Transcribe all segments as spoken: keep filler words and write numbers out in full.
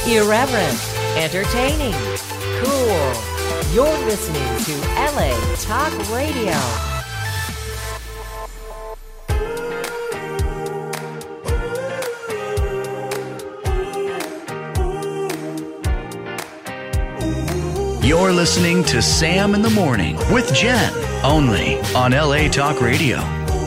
Irreverent, entertaining, cool. You're listening to L A Talk Radio. You're listening to Sam in the Morning with Jen, only on L A Talk Radio.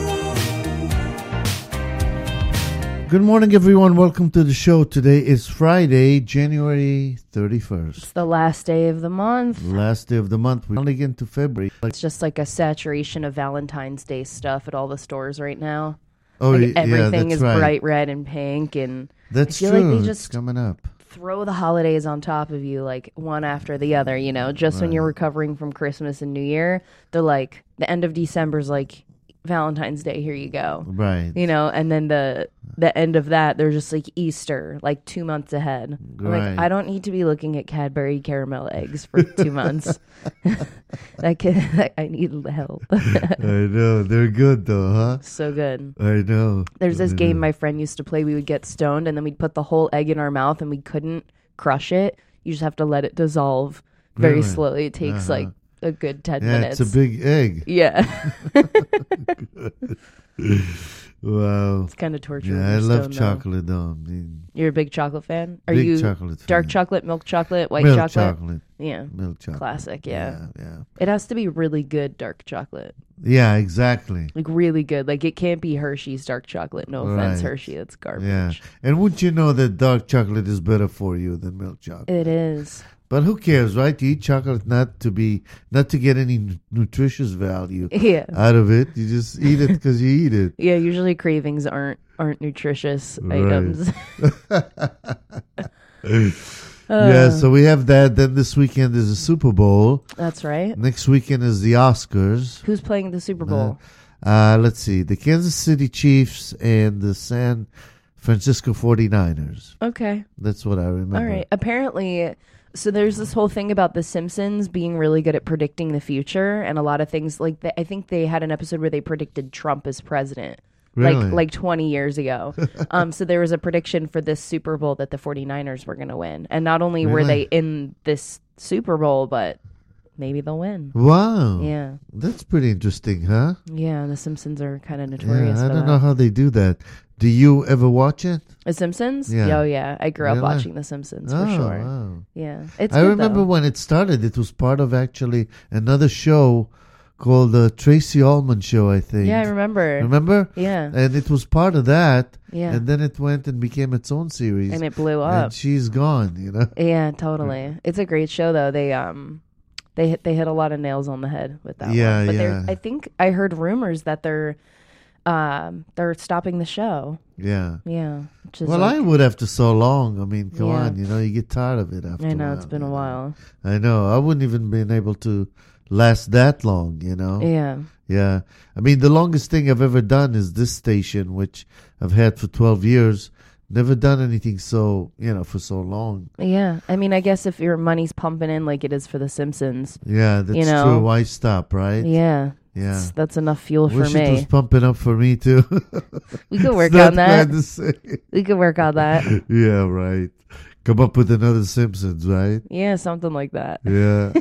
Good morning, everyone. Welcome to the show. Today is Friday, January thirty-first. It's the last day of the month. Last day of the month. We only get into February. It's just like a saturation of Valentine's Day stuff at all the stores right now. Oh, like yeah, everything that's is right. bright red and pink, and That's I feel true. like they just it's coming up. throw the holidays on top of you, like one after the other. You know, just Right. when you're recovering from Christmas and New Year, they're like the end of December's like Valentine's Day. Here you go. Right. You know, and then the the end of that, they're just like Easter, like two months ahead. I'm Right. like, I don't need to be looking at Cadbury caramel eggs for two months. that can, I need help. I know. They're good, though, huh? So good. I know. There's this I game know. my friend used to play. We would get stoned, and then we'd put the whole egg in our mouth, and we couldn't crush it. You just have to let it dissolve very Really? slowly. It takes Uh-huh. like a good ten Yeah, minutes. it's a big egg. Yeah. Wow. It's kind of torture. Yeah, when I you're love stoned, though. chocolate, though. I mean, You're a big chocolate fan? Are big you chocolate dark fan. chocolate, milk chocolate, white Milk chocolate? chocolate. Yeah. Milk chocolate. Classic, yeah. Yeah, yeah. It has to be really good dark chocolate. Yeah, exactly. Like really good. Like it can't be Hershey's dark chocolate. No offense, Right. Hershey. It's garbage. Yeah. And wouldn't you know that dark chocolate is better for you than milk chocolate? It is. But who cares, right? You eat chocolate not to be, not to get any nu- nutritious value Yeah. out of it. You just eat it because you eat it. Yeah, usually cravings aren't aren't nutritious Right. items. Yeah, so we have that. Then this weekend is the Super Bowl. That's right. Next weekend is the Oscars. Who's playing the Super Bowl? Uh, let's see. The Kansas City Chiefs and the San Francisco forty-niners. Okay. That's what I remember. All right. Apparently, so there's this whole thing about The Simpsons being really good at predicting the future, and a lot of things like the, I think they had an episode where they predicted Trump as president. Really? Like like twenty years ago. um, so there was a prediction for this Super Bowl that the forty-niners were going to win. And not only were they Really? in this Super Bowl, but maybe they'll win. Wow. Yeah. That's pretty interesting, huh? Yeah, The Simpsons are kind of notorious Yeah, I for don't that. know how they do that. Do you ever watch it? The Simpsons? Yeah. Oh, yeah. I grew up Really? watching The Simpsons for Oh, sure. wow. Yeah. It's I good, remember though. when it started, it was part of actually another show called the Tracy Ullman Show, I think. Yeah, I remember. Remember? Yeah. And it was part of that. Yeah. And then it went and became its own series. And it blew up. And she's gone, you know? Yeah, totally. It's a great show, though. They um, they hit they hit a lot of nails on the head with that Yeah, one. But yeah. they're I think I heard rumors that they're um they're stopping the show. Yeah. Yeah. Which is Well, like, I would after so long. I mean, come Yeah. on, you know, you get tired of it after I a know while. it's been you a know? while. I know. I wouldn't even been able to last that long, you know? Yeah. Yeah. I mean, the longest thing I've ever done is this station, which I've had for twelve years. Never done anything so, you know, for so long. Yeah. I mean, I guess if your money's pumping in like it is for The Simpsons. Yeah, that's You know? true. Why stop, right? Yeah. Yeah. That's, that's enough fuel Wish for it was me. pumping up for me, too. We could work It's not on that. bad to say. We could work on that. Yeah, right. Come up with another Simpsons, right? Yeah, something like that. Yeah.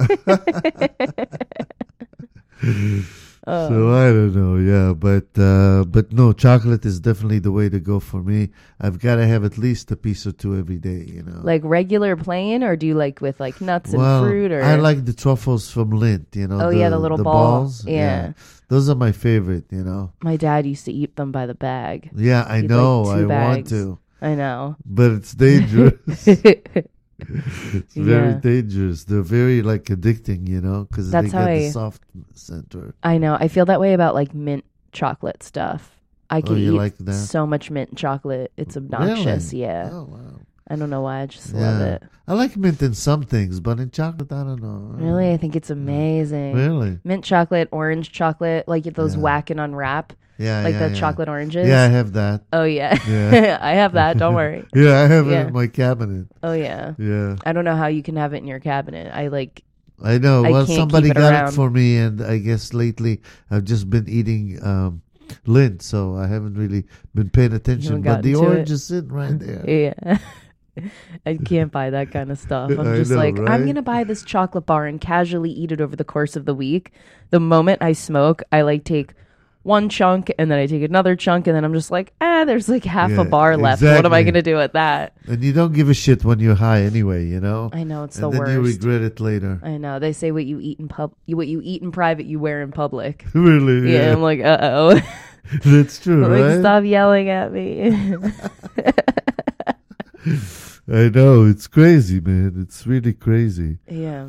Oh. So I don't know, yeah, but uh, but no, chocolate is definitely the way to go for me. I've got to have at least a piece or two every day, you know. Like regular plain, or do you like with like nuts and well, fruit? Or I like the truffles from Lindt, you know. Oh, yeah, the little ball. balls. Yeah. those are my favorite, you know. My dad used to eat them by the bag. Yeah, I He'd know. like I two want bags. to, I know. but it's dangerous. It's very Yeah. dangerous. They're very like addicting, you know, because they That's get how the I- soft center. I know. I feel that way about like mint chocolate stuff. I could Oh, you eat like that? so much mint chocolate. It's obnoxious. Really? Yeah. Oh wow. I don't know why. I just love Yeah. it. I like mint in some things, but in chocolate, I don't know. Really? I think it's amazing. Really? Mint chocolate, orange chocolate, like those Yeah. whack and unwrap, Yeah, like yeah, the yeah. chocolate oranges. Yeah, I have that. Oh, yeah. Yeah. I have that. Don't worry. Yeah, I have it Yeah. in my cabinet. Oh, yeah. Yeah, I don't know how you can have it in your cabinet. I like, I know. I well, can't somebody keep it got around. it for me, and I guess lately I've just been eating um, Lindt, so I haven't really been paying attention. haven't But the gotten to orange it. is sitting right there. yeah. I can't buy that kind of stuff. I'm I just know, like, I'm right? going to buy this chocolate bar and casually eat it over the course of the week. The moment I smoke, I like take one chunk and then I take another chunk and then I'm just like, ah, there's like half Yeah, a bar left. What am I exactly. going to do with that? And you don't give a shit when you're high anyway, you know? I know it's and the then worst. you regret it later. I know. They say what you eat in pub, you what you eat in private, you wear in public. Really? Yeah, Yeah. I'm like, uh oh. That's true, Like, right? stop yelling at me. I know. It's crazy, man. It's really crazy. Yeah.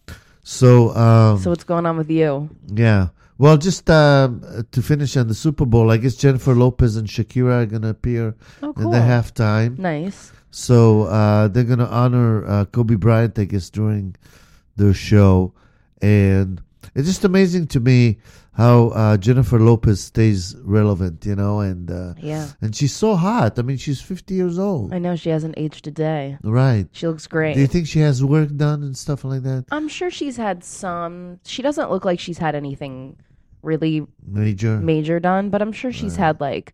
So, um, So what's going on with you? yeah. Well, just um, to finish on the Super Bowl, I guess Jennifer Lopez and Shakira are going to appear Oh, in cool. the halftime. Nice. So uh, they're going to honor uh, Kobe Bryant, I guess, during their show. And it's just amazing to me how uh, Jennifer Lopez stays relevant, you know, and uh, Yeah. and she's so hot. I mean, she's fifty years old. I know she hasn't aged a day. Right. She looks great. Do you think she has work done and stuff like that? I'm sure she's had some. She doesn't look like she's had anything really Major? major done, but I'm sure she's had like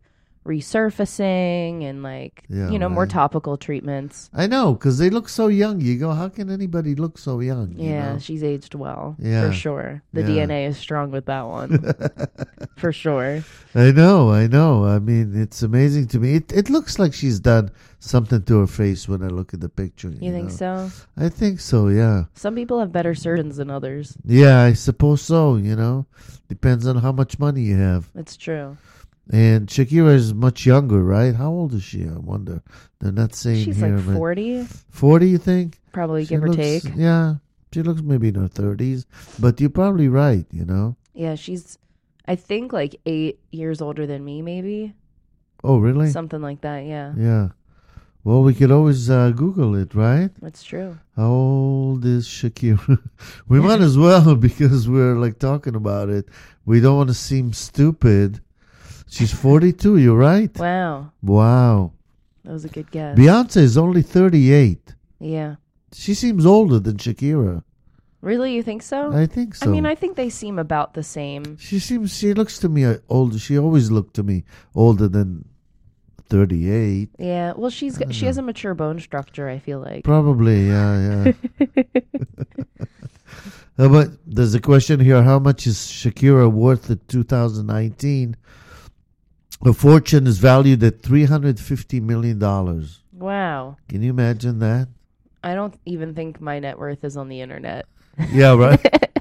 resurfacing and like, Yeah, you know, more right. topical treatments. I know, because they look so young. You go, how can anybody look so young? you Yeah, know? she's aged well. Yeah. For sure. The Yeah. D N A is strong with that one. For sure. I know, I know. I mean, it's amazing to me. It it looks like she's done something to her face when I look at the picture. You, You think know? so? I think so, yeah. Some people have better surgeons than others. Yeah, I suppose so, you know. Depends on how much money you have. That's true. And Shakira is much younger, right? How old is she? I wonder. They're not saying She's here. like but forty, forty, you think? probably She give or looks- take. Yeah, she looks maybe in her thirties. But you're probably right, you know. Yeah, she's, I think, like eight years older than me, maybe. Oh, really? Something like that, yeah. Yeah. Well, we could always uh, Google it, right? That's true. How old is Shakira? We might as well, because we're like talking about it. We don't want to seem stupid. She's forty-two, you're right. Wow. Wow. That was a good guess. Beyonce is only thirty-eight. Yeah. She seems older than Shakira. Really? You think so? I think so. I mean, I think they seem about the same. She seems, she looks to me uh, older. She always looked to me older than thirty-eight. Yeah. Well, she's I don't she know. has a mature bone structure, I feel like. Probably, yeah, yeah. Uh, but there's a question here. How much is Shakira worth in two thousand nineteen? Her fortune is valued at three hundred fifty million dollars. Wow. Can you imagine that? I don't even think my net worth is on the internet. Yeah, right?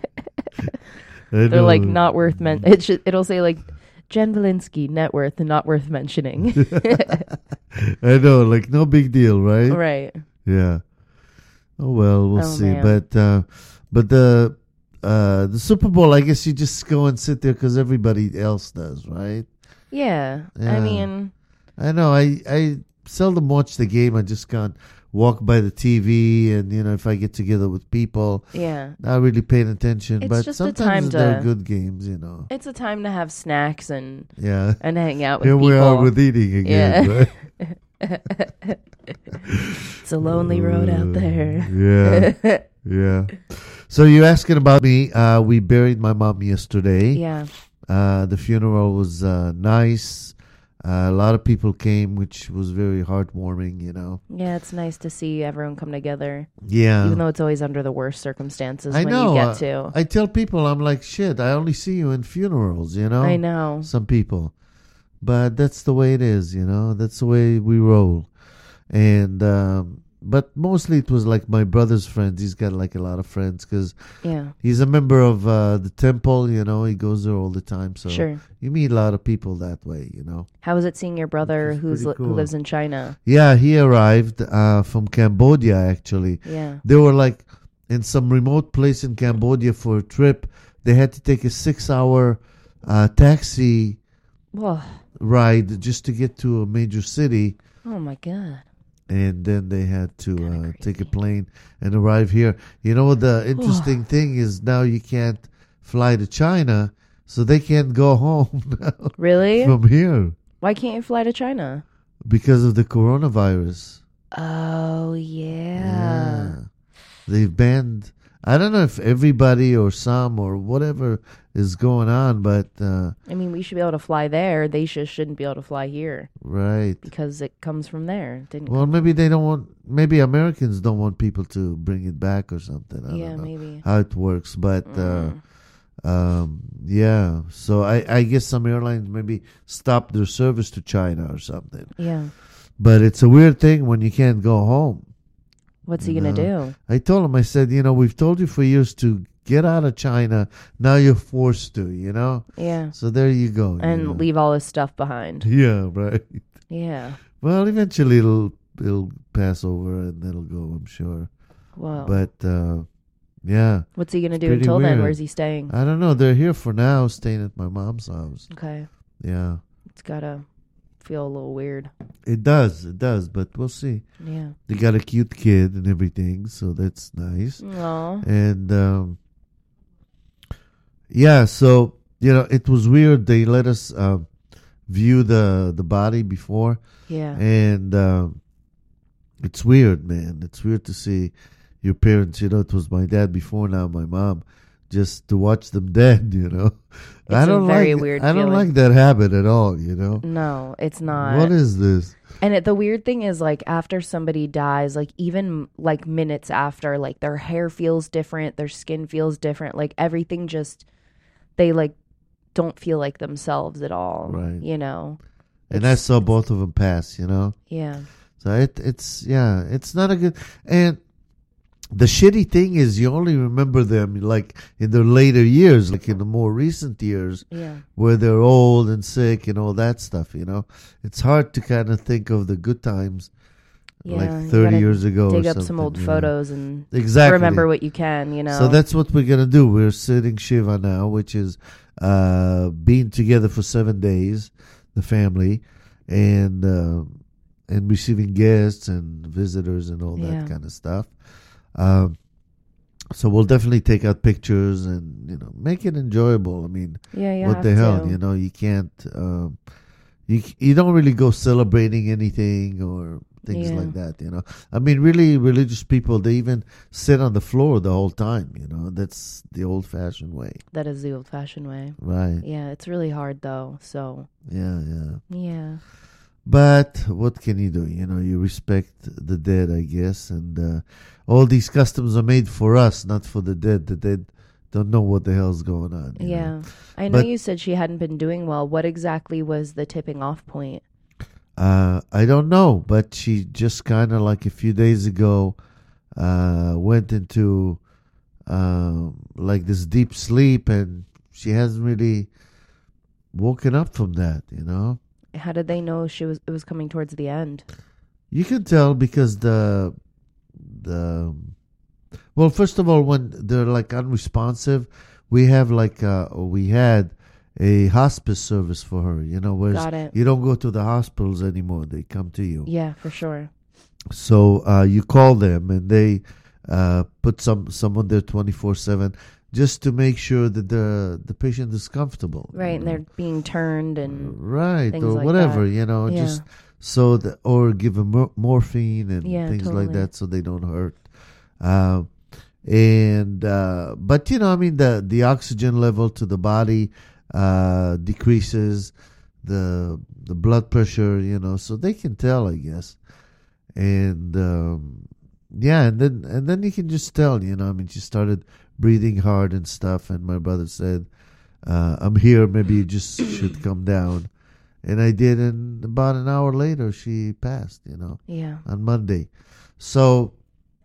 I They're know. like not worth men. It should, it'll say like Jen Valinsky net worth and not worth mentioning. I know, like no big deal, right? Right. Yeah. Oh well, we'll Oh, see. man. But uh, but the uh, the Super Bowl, I guess you just go and sit there because everybody else does, right? Yeah. Yeah. I mean, I know. I I seldom watch the game. I just can't walk by the T V, and you know, if I get together with people, yeah. not really paying attention. It's but just a sometimes time they're to- good games, you know. It's a time to have snacks and Yeah. and hang out with Here people. we are with eating again, Yeah. right? It's a lonely road out there. Yeah. Yeah. So you're asking about me. Uh, we buried my mom yesterday. Yeah. Uh, the funeral was uh, nice. Uh, a lot of people came, which was very heartwarming, you know. Yeah, it's nice to see everyone come together, Yeah. even though it's always under the worst circumstances I when know. you uh, get to. I tell people, I'm like, shit, I only see you in funerals, you know. I know. Some people. But that's the way it is, you know. That's the way we roll. And, um, but mostly it was like my brother's friends. He's got like a lot of friends because Yeah. he's a member of uh, the temple, you know. He goes there all the time. So Sure. you meet a lot of people that way, you know. How is it seeing your brother Which is who's pretty li- who cool. lives in China? Yeah, he arrived uh, from Cambodia, actually. Yeah. They were like in some remote place in Cambodia for a trip. They had to take a six-hour uh, taxi Whoa. ride just to get to a major city. Oh my god. And then they had to Kinda uh, take a crazy. plane and arrive here. You know, the interesting thing is now you can't fly to China, so they can't go home now Really? from here Why can't you fly to China? because of the coronavirus. Oh yeah. They've banned I don't know if everybody or some or whatever is going on, but uh, I mean, we should be able to fly there. They just shouldn't be able to fly here right. because it comes from there. It didn't Well, come maybe they don't want. Maybe Americans don't want people to bring it back or something. I Yeah, don't know maybe. how it works, but uh, Mm. um, yeah. So I, I guess some airlines maybe stop their service to China or something. Yeah. But it's a weird thing when you can't go home. What's he You going to know? do? I told him, I said, you know, we've told you for years to get out of China. Now you're forced to, you know? Yeah. So there you go. you And know. leave all his stuff behind. Yeah, right. Yeah. Well, eventually it'll it'll pass over and it'll go, I'm sure. Well, But, uh, yeah. what's he going to do pretty until then? weird. Where's he staying? I don't know. They're here for now, staying at my mom's house. Okay. Yeah. It's got to feel a little weird. It does. It does. But we'll see. Yeah. They got a cute kid and everything, so that's nice. Aw. And um, yeah, so you know, it was weird. They let us um, view the the body before, Yeah. and um, it's weird, man. It's weird to see your parents. You know, it was my dad before, now my mom. Just to watch them dead, you know. It's I a don't very like. weird I don't feeling. like that habit at all. You know. No, it's not. What is this? And it, the weird thing is, like, after somebody dies, like, even, like, minutes after, like, their hair feels different, their skin feels different, like, everything just, they, like, don't feel like themselves at all. Right. You know? And I saw both of them pass. You know. Yeah. So it it's yeah, it's not a good. And the shitty thing is, you only remember them like in their later years, like in the more recent years, Yeah. where they're old and sick and all that stuff. You know, it's hard to kind of think of the good times, Yeah. like you thirty gotta years ago. Dig or up some something, old you know. photos and Exactly. remember what you can, you know? So that's what we're gonna do. We're sitting Shiva now, which is uh, being together for seven days, the family, and uh, and receiving guests and visitors and all that Yeah. kind of stuff. Um, so we'll definitely take out pictures and you know make it enjoyable. I mean, yeah, yeah. what the hell, you know? You can't. Um, you you don't really go celebrating anything or things Yeah. like that, you know. I mean, really religious people, they even sit on the floor the whole time, you know. That's the old-fashioned way, That is the old-fashioned way. right? Yeah, it's really hard, though, so, Yeah, yeah. yeah. But what can you do? You know, you respect the dead, I guess, and uh, all these customs are made for us, not for the dead. The dead don't know what the hell's going on. you Yeah. know. I know But- you said she hadn't been doing well. What exactly was the tipping off point? Uh, I don't know, but she just kind of like a few days ago uh, went into um, like this deep sleep, and she hasn't really woken up from that. You know, How did they know she was it was coming towards the end? you can tell because the the well, first of all, when they're like unresponsive, we have like uh, we had a hospice service for her. You know, whereas Got it. you don't go to the hospitals anymore; they come to you. Yeah, for sure. So uh, you call them and they uh, put some someone there twenty-four seven just to make sure that the the patient is comfortable. Right, you and know. they're being turned and right things or like whatever, that. you know, Yeah. just so that, or give them mor- morphine and Yeah, things like totally. that so they don't hurt. Um, and uh, but you know, I mean, the the oxygen level to the body uh, decreases, the the blood pressure, you know, so they can tell, I guess. And um, yeah, and then and then you can just tell, you know. I mean, she started breathing hard and stuff, and my brother said, uh, "I'm here. Maybe you just should come down." And I did, and about an hour later, she passed. You know, yeah. on Monday. So,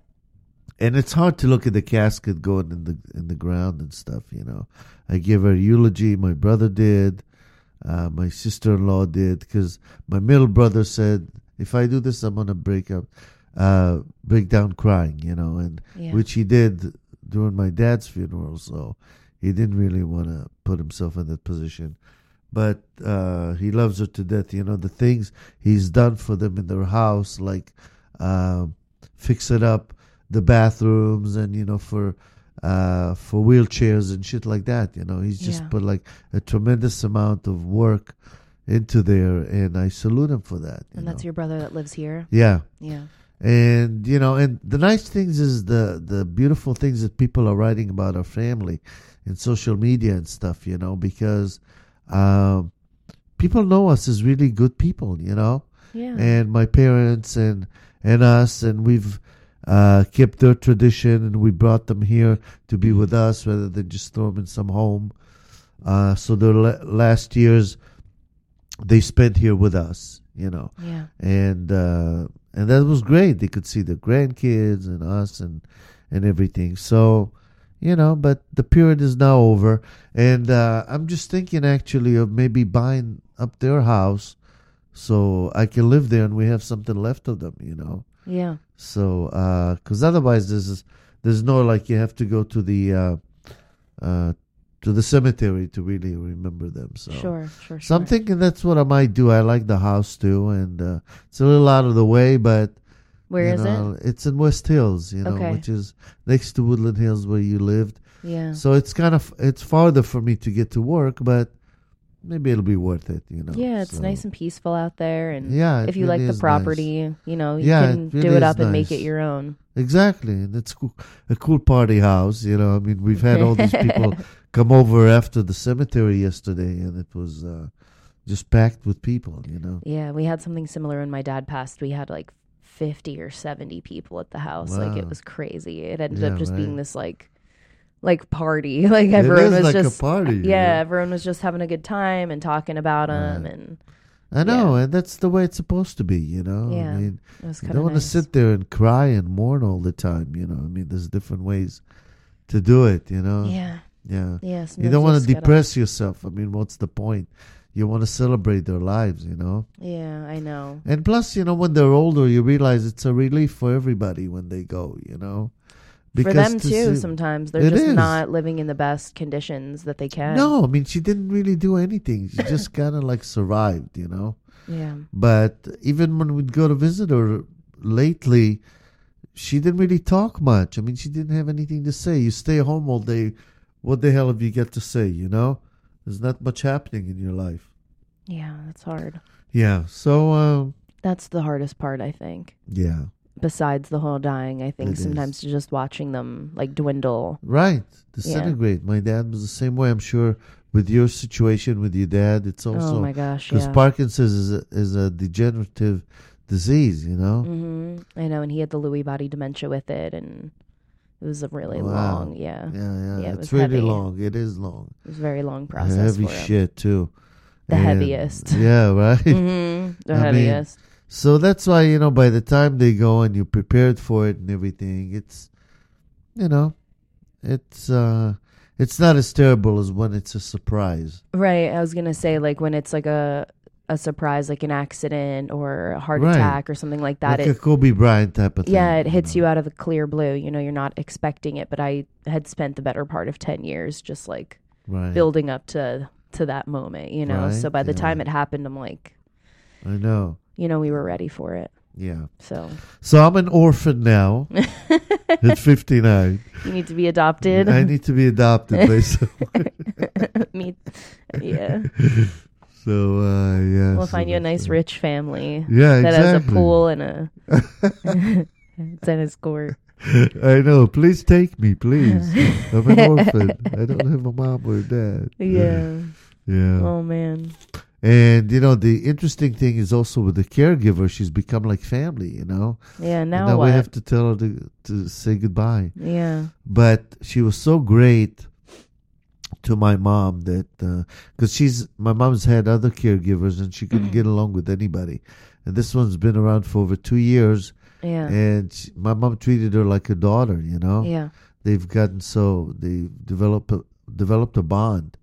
and it's hard to look at the casket going in the in the ground and stuff. You know, I give her eulogy. My brother did. Uh, my sister-in-law did, because my middle brother said, if I do this, I'm gonna break up, uh, break down crying, you know, and Yeah. which he did during my dad's funeral. So he didn't really want to put himself in that position, but uh, he loves her to death. You know, the things he's done for them in their house, like um, fix it up, the bathrooms, and you know, for uh, for wheelchairs and shit like that. You know, he's just Yeah. put like a tremendous amount of work into there, and I salute him for that. you And that's know. your brother that lives here? Yeah, Yeah. And, you know, and the nice things is the, the beautiful things that people are writing about our family in social media and stuff, you know, because um, people know us as really good people, you know. Yeah. And my parents and and us, and we've uh, kept their tradition, and we brought them here to be with us rather than just throw them in some home. Uh, so the la- last years they spent here with us, you know. Yeah. And uh, and that was great. They could see the grandkids and us and and everything. So, you know, but the period is now over, and uh, I'm just thinking actually of maybe buying up their house so I can live there and we have something left of them, you know. Yeah. So, because otherwise there's there's no like you have to go to the uh, uh, to the cemetery to really remember them. So Sure, sure, So I'm sure. thinking that's what I might do. I like the house too, and uh, it's a little out of the way, but Where you is know, it? It's in West Hills, you know, Okay. which is next to Woodland Hills where you lived. Yeah. So it's kind of it's farther for me to get to work, but maybe it'll be worth it, you know. Yeah, it's So- nice and peaceful out there, and Yeah, it if you really like the is property, you know, you Yeah, can it really do it is up and make it nice. your own. Exactly, and it's cool, a cool party house, you know. I mean, we've had all these people come over after the cemetery yesterday, and it was uh, just packed with people, you know. Yeah, we had something similar when my dad passed. We had like fifty or seventy people at the house. Like it Wow. was crazy. It ended Yeah, up just being right. this like like party. Like everyone is was like a just party, you Yeah, know? everyone was just having a good time and talking about him, Right. and I know, Yeah. and that's the way it's supposed to be, you know. Yeah, I mean, it was you kind don't of want nice. to sit there and cry and mourn all the time, you know. I mean, there's different ways to do it, you know. Yeah, Yeah. yeah. You sometimes don't want just to gotta- depress yourself. I mean, what's the point? You want to celebrate their lives, you know. Yeah, I know. And plus, you know, when they're older, you realize it's a relief for everybody when they go, you know. For them to too, see- sometimes they're It just is. not living in the best conditions that they can. No, I mean, she didn't really do anything. She just kind of like survived, you know. Yeah. But even when we'd go to visit her lately, she didn't really talk much. I mean, she didn't have anything to say. You stay home all day. What the hell have you got to say, you know? There's not much happening in your life. Yeah, that's hard. Yeah. So, um, That's the hardest part, I think. yeah. Besides the whole dying, I think It is. sometimes just watching them like dwindle. Right. Disintegrate. My dad was the same way. I'm sure with your situation with your dad, it's also oh my gosh, because yeah. Parkinson's is a, is a degenerative disease, you know? hmm I know, and he had the Lewy body dementia with it, and it was a really Wow. long, yeah, Yeah, yeah. Yeah, it it's was really heavy. long. It is long. it was a very long process Heavy for him. shit, too. The And- heaviest. Yeah, right? hmm The I mean, heaviest. So that's why, you know, by the time they go and you're prepared for it and everything, it's, you know, it's uh, it's not as terrible as when it's a surprise. Right. I was gonna say, like when it's like a a surprise, like an accident or a heart Right. attack or something like that. Like it, a Kobe Bryant type of thing. yeah, it hits know. you out of the clear blue. You know, you're not expecting it. But I had spent the better part of ten years just like Right. building up to to that moment. You know, so Right, by the yeah. time it happened, I'm like, I know. you know, we were ready for it. Yeah. So So I'm an orphan now at fifty-nine. you need to be adopted. I need to be adopted by someone. Me, yeah. So, uh, yeah. We'll so find you a that's nice it. rich family Yeah, that exactly. has a pool and a tennis court. I know. Please take me, please. I'm an orphan. I don't have a mom or a dad. Yeah. Yeah. Oh man. And, you know, the interesting thing is also with the caregiver, she's become like family, you know? Yeah. And Now now what? we have to tell her to, to say goodbye. yeah. But she was so great to my mom that, because she's, my mom's had other caregivers and she couldn't get along with anybody. And this one's been around for over two years. Yeah. And she, my mom treated her like a daughter, you know? Yeah. They've gotten so, they developed a, developed a bond.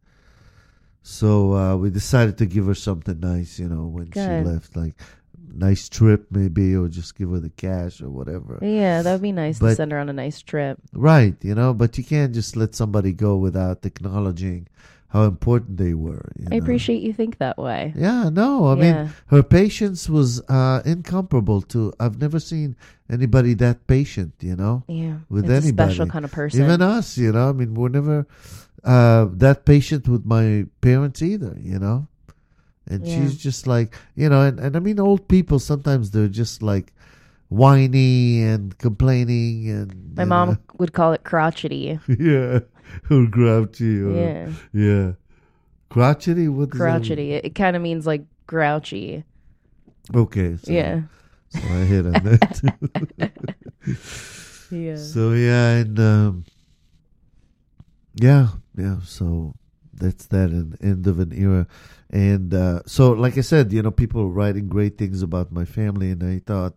So uh, we decided to give her something nice, you know, when Good. she left, like nice trip maybe, or just give her the cash or whatever. Yeah. That would be nice to But- send her on a nice trip. Right, you know, but you can't just let somebody go without acknowledging how important they were. You I know? appreciate you think that way. Yeah, no, I Yeah. mean, her patience was uh, incomparable to, I've never seen anybody that patient, you know, Yeah. with it's anybody. a special kind of person. Even us, you know, I mean, we're never uh, that patient with my parents either, you know. And Yeah. she's just like, you know, and, and I mean, old people, sometimes they're just like whiny and complaining. And My you mom know. would call it crotchety. Yeah. Or grouchy. Or, Yeah. Yeah. Crotchety? What does that Crotchety. It, it kind of means like grouchy. mean? Okay. So, Yeah. So I hit on that. Yeah. So yeah, and um, yeah, yeah. So that's that, an end of an era. And uh, so, like I said, you know, people were writing great things about my family, and I thought,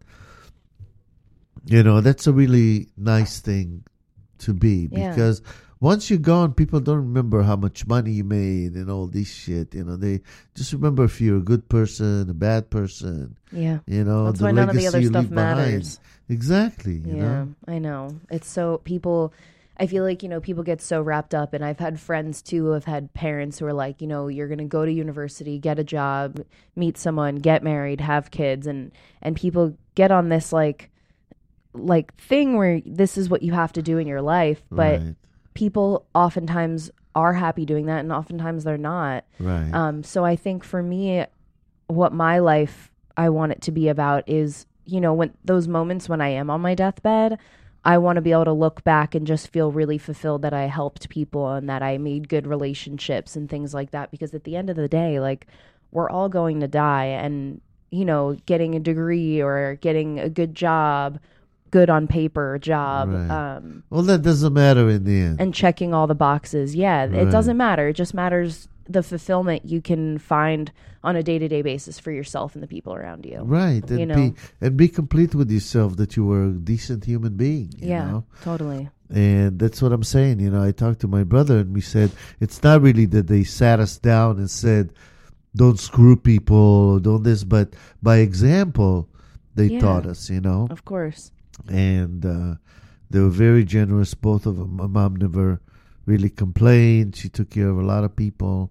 you know, that's a really nice thing to be, Yeah. because once you're gone, people don't remember how much money you made and all this shit. You know, they just remember if you're a good person, a bad person. Yeah. You know, That's the why none of the legacy other you stuff leave behind. matters. Exactly. You Yeah, know. I know. It's so people. I feel like, you know, people get so wrapped up, and I've had friends too who have had parents who are like, you know, you're going to go to university, get a job, meet someone, get married, have kids, and and people get on this like like thing where this is what you have to do in your life, but Right. people oftentimes are happy doing that, and oftentimes they're not. Right. Um, so I think for me, what my life I want it to be about is, you know, when those moments when I am on my deathbed, I want to be able to look back and just feel really fulfilled that I helped people and that I made good relationships and things like that. Because at the end of the day, like, we're all going to die, and, you know, getting a degree or getting a good job, good on paper job, Right. um, Well, that doesn't matter in the end. and checking all the boxes. Yeah, Right. it doesn't matter. It just matters the fulfillment you can find on a day-to-day basis for yourself and the people around you. Right. And You know? be and be complete with yourself that you were a decent human being. You Yeah, know? totally. And that's what I'm saying. You know, I talked to my brother and we said it's not really that they sat us down and said, don't screw people or don't this, but by example, they Yeah. taught us, you know. Of course. And uh, they were very generous, both of them. My mom never really complained. She took care of a lot of people.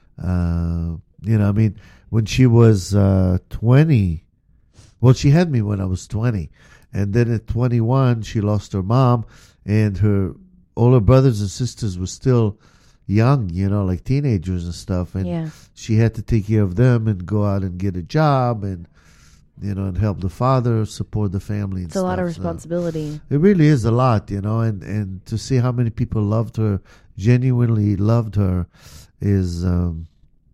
Uh, you know, I mean, when she was uh, twenty, well, she had me when I was twenty. And then at twenty-one, she lost her mom, and her all her brothers and sisters were still young, you know, like teenagers and stuff. And Yeah. she had to take care of them and go out and get a job and, you know, and help the father, support the family and It's a stuff. lot of So responsibility. it really is a lot, you know, and, and to see how many people loved her, genuinely loved her, is, um,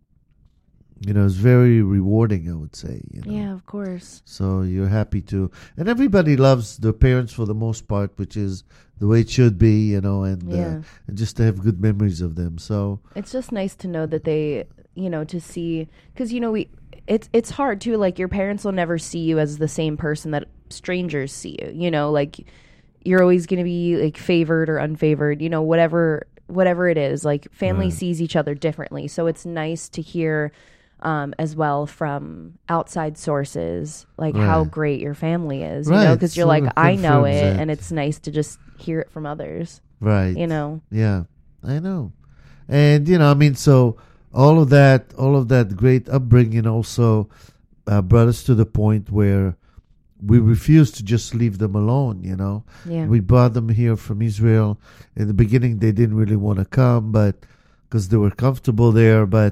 you know, it's very rewarding, I would say. You know? Yeah, of course. So you're happy to, and everybody loves their parents for the most part, which is the way it should be, you know, and, Yeah. uh, and just to have good memories of them. So It's just nice to know that they, you know, to see, because, you know, we, it's it's hard too. Like, your parents will never see you as the same person that strangers see you. You know, like, you're always going to be like favored or unfavored. You know, whatever whatever it is. Like, family Right. sees each other differently, so it's nice to hear. Um, as well from outside sources, like how Right. great your family is, you Right, know, because you're so like, it I know confirms it, that. and it's nice to just hear it from others, right, you know. yeah, I know, and you know, I mean, so all of that, all of that great upbringing also uh, brought us to the point where we refused to just leave them alone. You know, Yeah. we brought them here from Israel. In the beginning, they didn't really want to come, but because they were comfortable there, but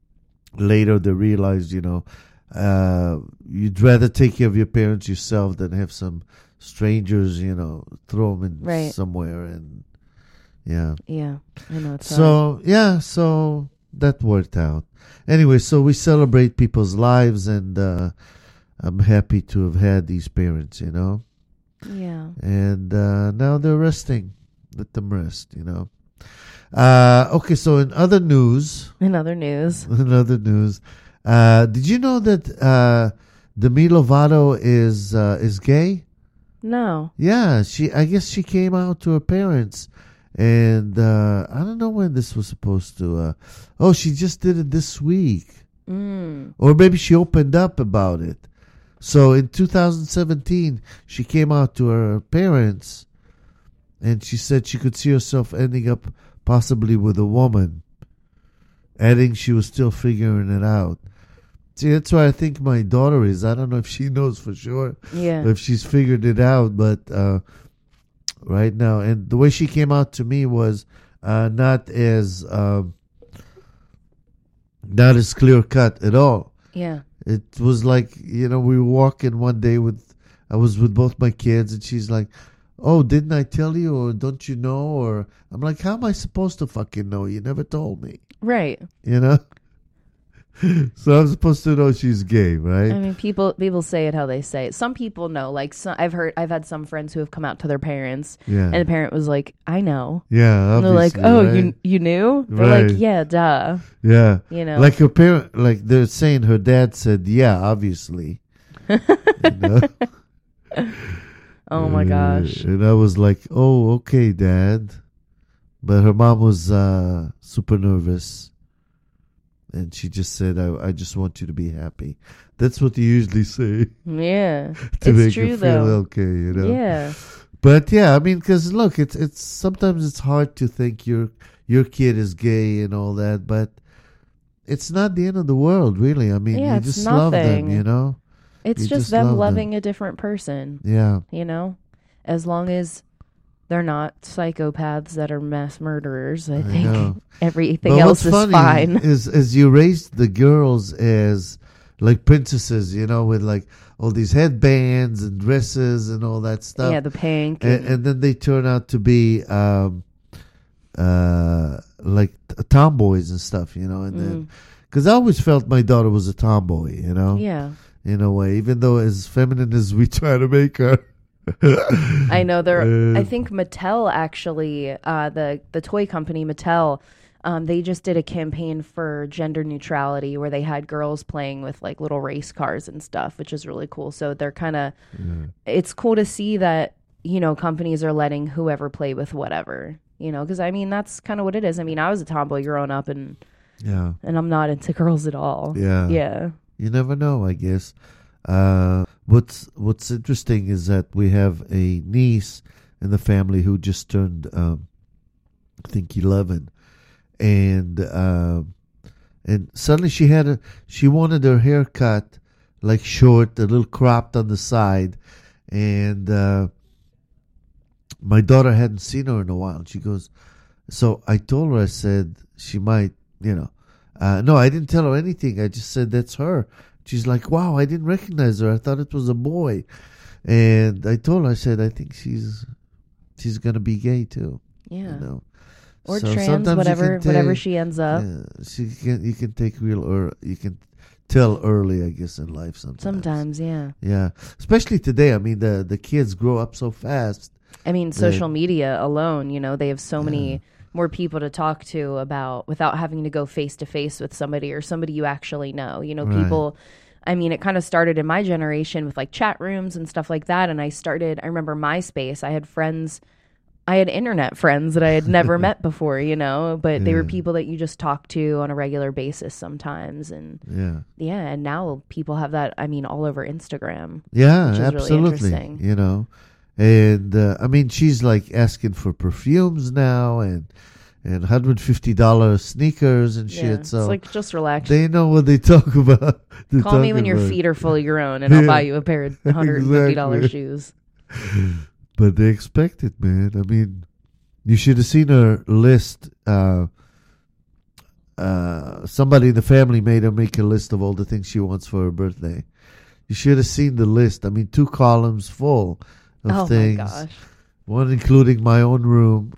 later they realized, you know, uh, you'd rather take care of your parents yourself than have some strangers, you know, throw them in Right. somewhere. And yeah. Yeah, I know it's hard. So, yeah, so that worked out. Anyway, so we celebrate people's lives, and uh, I'm happy to have had these parents, you know. Yeah. And uh, now they're resting. Let them rest, you know. Uh, okay, so in other news, In other news. in other news, uh, did you know that uh, Demi Lovato is uh, is gay? No. Yeah, she. I guess she came out to her parents, and uh, I don't know when this was supposed to. Uh, oh, she just did it this week, Mm. or maybe she opened up about it. So in two thousand seventeen, she came out to her parents, and she said she could see herself ending up possibly with a woman, adding she was still figuring it out. See, that's why I think my daughter is. I don't know if she knows for sure, Yeah. if she's figured it out, but uh, right now, and the way she came out to me was uh, not as um, not as clear cut at all. Yeah. It was like, you know, we were walking one day with I was with both my kids, and she's like, "Oh, didn't I tell you, or don't you know?" Or I'm like, "How am I supposed to fucking know? You never told me." Right. You know. So I'm supposed to know she's gay, right? I mean, people people say it how they say it. Some people know. Like, some, I've heard, I've had some friends who have come out to their parents, Yeah. and the parent was like, "I know." Yeah. And they're like, obviously, "Oh, right? you you knew?" They're Right. like, "Yeah, duh." Yeah. You know, Like her parent, like they're saying her dad said, "Yeah, obviously." You know? oh my gosh. Uh, and I was like, "Oh, okay, Dad," but her mom was uh, super nervous, and she just said, "I, I just want you to be happy." That's what you usually say Yeah, to it's make true her feel though. okay, you know. Yeah, But yeah, I mean, because look, it's it's sometimes it's hard to think your your kid is gay and all that, but it's not the end of the world, really. I mean, Yeah, you it's just love them, nothing. you know. it's You just, just them love them. loving a different person. Yeah, You know, as long as they're not psychopaths that are mass murderers, I, I think know. everything But else what's is funny fine. is as you raised the girls as like princesses, you know, with like all these headbands and dresses and all that stuff. Yeah, the pink. and, and- and then they turn out to be um, uh, like t- tomboys and stuff, you know. And then because I always felt my daughter was a tomboy, you know, yeah. in a way, even though as feminine as we try to make her. I know they're. Uh, I think Mattel actually, uh, the the toy company Mattel, um, they just did a campaign for gender neutrality where they had girls playing with like little race cars and stuff, which is really cool. So they're kind of. It's cool to see that, you know, companies are letting whoever play with whatever, you know, because I mean that's kind of what it is. I mean, I was a tomboy growing up, and Yeah, and I'm not into girls at all. yeah, Yeah. You never know, I guess. Uh, what's What's interesting is that we have a niece in the family who just turned, um, I think, eleven, and um, and suddenly she had a she wanted her hair cut like short, a little cropped on the side, and uh, my daughter hadn't seen her in a while. She goes, so I told her, I said she might, you know, uh, no, I didn't tell her anything. I just said that's her. She's like, wow, I didn't recognize her. I thought it was a boy. And I told her, I said, I think she's she's gonna be gay too. Yeah. You know, Or So trans, sometimes you whatever, can whatever take- she ends up. Yeah, she can. You can take real, or you can tell early, I guess, in life sometimes. Sometimes, yeah. Yeah, especially today. I mean, the the kids grow up so fast. I mean, social media alone, you know, they have so many more people to talk to about without having to go face to face with somebody or somebody you actually know. You know, Right. people, I mean, it kind of started in my generation with like chat rooms and stuff like that. And I started, I remember MySpace, I had friends, I had internet friends that I had never met before, you know, but they were Yeah. people that you just talk to on a regular basis sometimes. And Yeah, yeah, and now people have that, I mean, all over Instagram. yeah, Which is really absolutely. interesting. You know, and uh, I mean, she's like asking for perfumes now, and and one hundred fifty dollars sneakers and Yeah, shit. it's So like, just relax. they know what they talk about. They're Call me when talking your about. feet are fully grown, and I'll Yeah. buy you a pair of one hundred fifty dollars Exactly. shoes. But they expect it, man. I mean, you should have seen her list. Uh, uh, somebody in the family made her make a list of all the things she wants for her birthday. You should have seen the list. I mean, two columns full of Oh things. my gosh. One including my own room.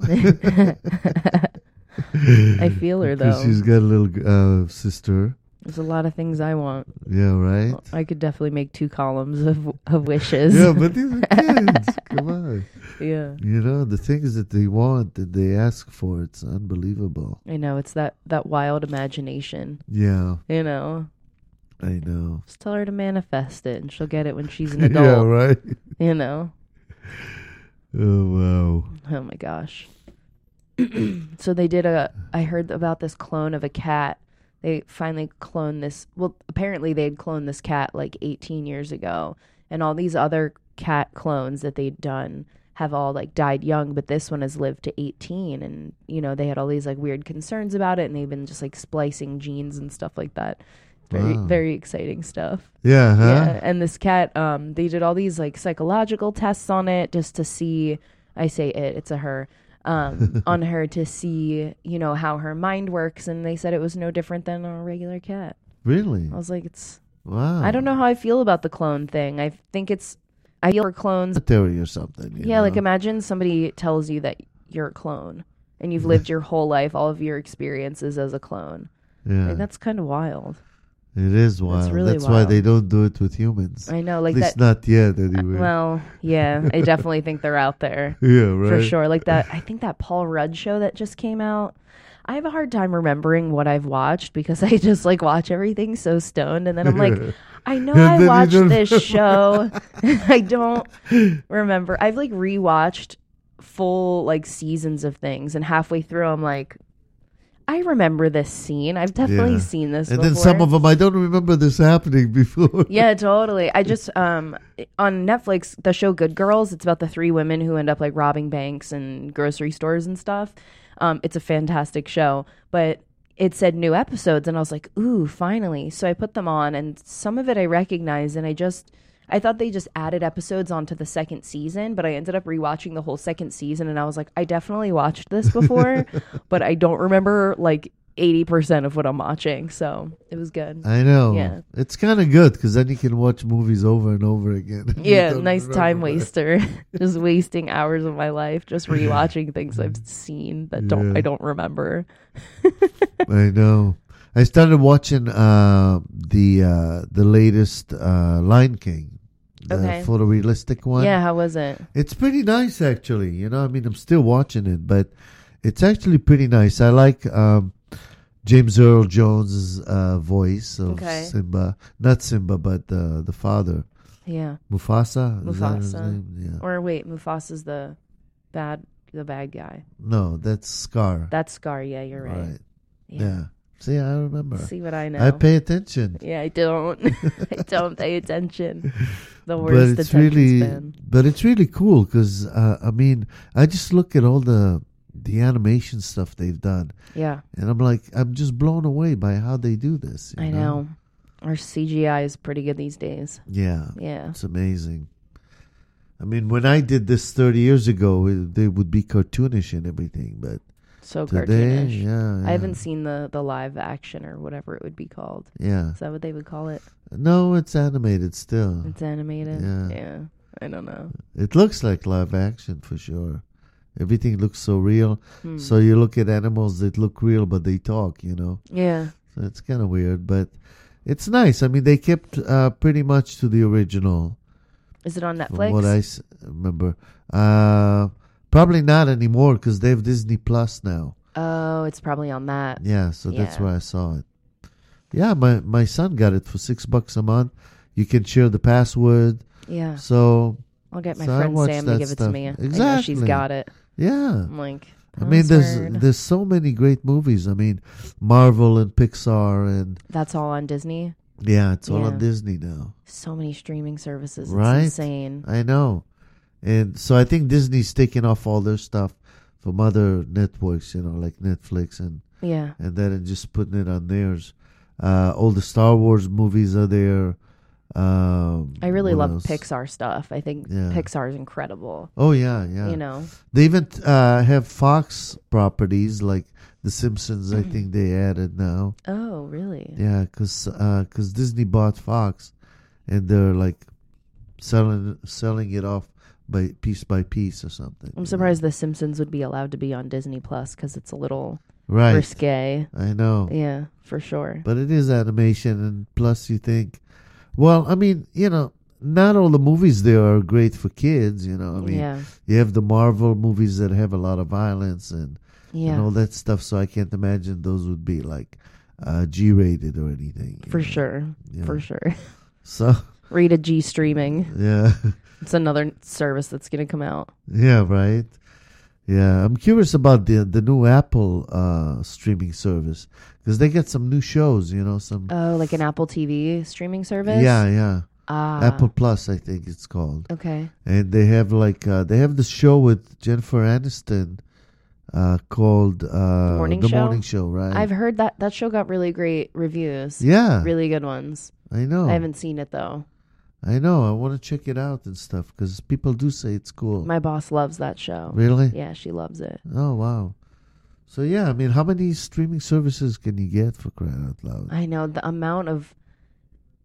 I feel her Because though. she's got a little uh, sister. There's a lot of things I want. Yeah, right? I could definitely make two columns of of wishes. Yeah, but these are kids. Come on. yeah. You know, the things that they want, that they ask for, it's unbelievable. I know, it's that that wild imagination. Yeah, You know, I know. just tell her to manifest it, and she'll get it when she's an Yeah, adult. right? You know. Oh, wow. Oh my gosh. So they did a, I heard about this clone of a cat. They finally cloned this. Well, apparently they had cloned this cat like eighteen years ago. And all these other cat clones that they'd done have all like died young. But this one has lived to eighteen. And, you know, they had all these like weird concerns about it. And they've been just like splicing genes and stuff like that. Very, Wow. very exciting stuff. Yeah, huh? Yeah, and this cat, um, they did all these like psychological tests on it just to see. I say it, it's a her. Um, on her to see, you know, how her mind works, and they said it was no different than a regular cat. Really? I was like, it's. Wow. I don't know how I feel about the clone thing. I think it's I feel for clones. Theory or something. you Yeah, like know? imagine somebody tells you that you're a clone and you've lived your whole life, all of your experiences as a clone. yeah, Like, that's kind of wild. it is wild. really That's why wild. they don't do it with humans. I know, like At least that. not yet, anyway. Well, yeah, I definitely think they're out there. yeah, right. For sure. Like that, I think that Paul Rudd show that just came out. I have a hard time remembering what I've watched because I just like watch everything so stoned. And then I'm like, I know And I then you watched don't this show. I don't remember. I've like rewatched full like seasons of things. And halfway through, I'm like, I remember this scene. I've definitely Yeah. seen this And before. then some of them, I don't remember this happening before. Yeah, totally. I just um on Netflix, the show Good Girls, it's about the three women who end up like robbing banks and grocery stores and stuff. Um it's a fantastic show, but it said new episodes and I was like, "Ooh, finally." So I put them on and some of it I recognized and I just I thought they just added episodes onto the second season, but I ended up rewatching the whole second season and I was like, I definitely watched this before, but I don't remember like eighty percent of what I'm watching. So it was good. I know. Yeah. It's kind of good because then you can watch movies over and over again. You Yeah, don't nice time remember. waster. Just wasting hours of my life just rewatching things I've seen that don't Yeah. I don't remember. I know. I started watching uh, the uh, the latest uh, Lion King, the Okay. photorealistic one. Yeah, how was it? It's pretty nice, actually. You know, I mean, I'm still watching it, but it's actually pretty nice. I like um, James Earl Jones' uh, voice of Okay. Simba. Not Simba, but uh, the father. Yeah. Mufasa? Is that his Mufasa. name? Yeah. Or wait, Mufasa's the bad the bad guy. No, that's Scar. That's Scar, yeah, you're right. Right. Yeah. See, I remember. See what I know. I pay attention. yeah, I don't. I don't pay attention. The But worst it's attention really, span. but it's really cool because uh, I mean, I just look at all the the animation stuff they've done, Yeah, and I'm like, I'm just blown away by how they do this. you I know. Our C G I is pretty good these days. Yeah, Yeah. it's amazing. I mean, when I did this thirty years ago, it, they would be cartoonish and everything, but So today, cartoonish. yeah, yeah, I haven't seen the, the live action or whatever it would be called. yeah. Is that what they would call it? No, it's animated still. It's animated? Yeah. Yeah. I don't know. It looks like live action for sure. Everything looks so real. Hmm. So you look at animals that look real, but they talk, you know. Yeah. So it's kind of weird, but it's nice. I mean, they kept uh, pretty much to the original. Is it on From Netflix? what I s- remember. Uh, probably not anymore because they have Disney Plus now. Oh, it's probably on that. Yeah, so that's Yeah. where I saw it. Yeah, my, my son got it for six bucks a month. You can share the password. Yeah. So, I'll get my so I friend watched Sam to that give it to stuff. me. I know she's Exactly. got it. yeah. I'm like, I mean, there's password. there's so many great movies. I mean, Marvel and Pixar and That's all on Disney. yeah, it's all Yeah. on Disney now. So many streaming services. It's Right? insane. I know, and so I think Disney's taking off all their stuff from other networks, you know, like Netflix and Yeah. and then and just putting it on theirs. Uh, all the Star Wars movies are there. Um, I really what love else? Pixar stuff. I think Yeah. Pixar is incredible. Oh yeah, yeah. You know? They even uh, have Fox properties like The Simpsons. Mm. I think they added now. Oh, really? Yeah, because cause Disney bought Fox, and they're like selling selling it off by piece by piece or something. I'm surprised The Simpsons would be allowed to be on Disney Plus because it's a little Right, risque. I know, Yeah, for sure. but it is animation, and plus you think, well, I mean, you know, not all the movies there are great for kids. You know, I mean, yeah. you have the Marvel movies that have a lot of violence and Yeah. and all that stuff. So I can't imagine those would be like uh, G-rated or anything. you For know. sure. Yeah. For sure. So Rated G streaming. yeah. It's another service that's going to come out. Yeah, right. Yeah, I'm curious about the the new Apple uh, streaming service because they get some new shows. You know, some Oh, like an Apple T V streaming service? yeah, yeah. Ah. Apple Plus, I think it's called, Okay. and they have like uh, they have the show with Jennifer Aniston uh, called uh, Morning the Show? Morning Show, right? I've heard that that show got really great reviews. yeah, Really good ones. I know. I haven't seen it though. I know. I want to check it out and stuff because people do say it's cool. My boss loves that show. Really? Yeah, she loves it. Oh wow. So yeah, I mean, how many streaming services can you get for crying out loud? I know the amount of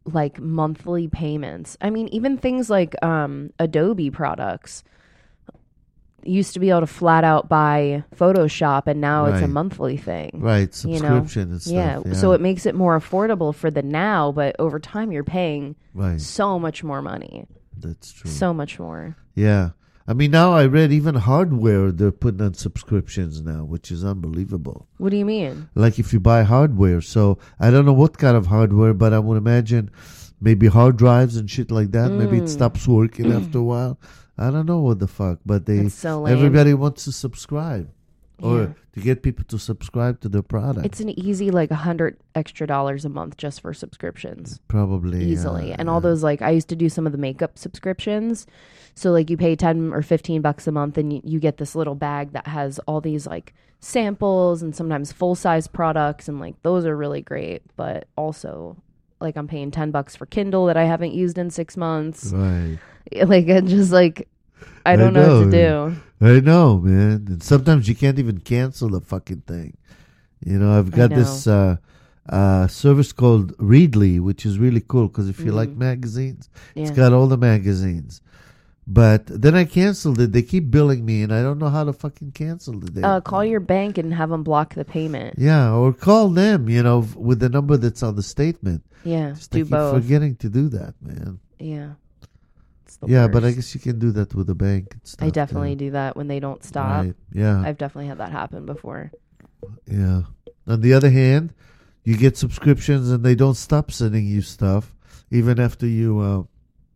like monthly payments. I mean, even things like um, Adobe products used to be able to flat out buy Photoshop, and now it's a Right. monthly thing. Right, You know? subscription and stuff. Yeah. Yeah, So it makes it more affordable for the now, but over time you're paying right. so much more money. That's true. So much more. Yeah. I mean, now I read even hardware, they're putting on subscriptions now, which is unbelievable. What do you mean? Like if you buy hardware. So I don't know what kind of hardware, but I would imagine maybe hard drives and shit like that. Maybe it Mm. stops working after a while. I don't know what the fuck, but they It's so lame. everybody wants to subscribe or Yeah. to get people to subscribe to their product. It's an easy like a hundred extra dollars a month just for subscriptions. Probably Easily. yeah, and yeah. all those like I used to do some of the makeup subscriptions. So like you pay ten or fifteen bucks a month and you, you get this little bag that has all these like samples and sometimes full size products, and like those are really great. But also like I'm paying ten bucks for Kindle that I haven't used in six months. Right. Like it just like I I don't know, what to know. do. I know, man. And sometimes you can't even cancel the fucking thing. You know, I've got know. this uh, uh, service called Readly, which is really cool because if you like Mhm. magazines, it's Yeah. got all the magazines. But then I canceled it. They keep billing me, and I don't know how to fucking cancel the damn Uh, call thing. your bank and have them block the payment. Yeah, or call them, you know, f- with the number that's on the statement. Yeah, Just I do keep both. forgetting to do that, man. Yeah. It's the Yeah, but I worst. guess you can do that with a bank and stuff. I definitely too. do that when they don't stop. Right. Yeah. I've definitely had that happen before. Yeah. On the other hand, you get subscriptions and they don't stop sending you stuff even after you, uh,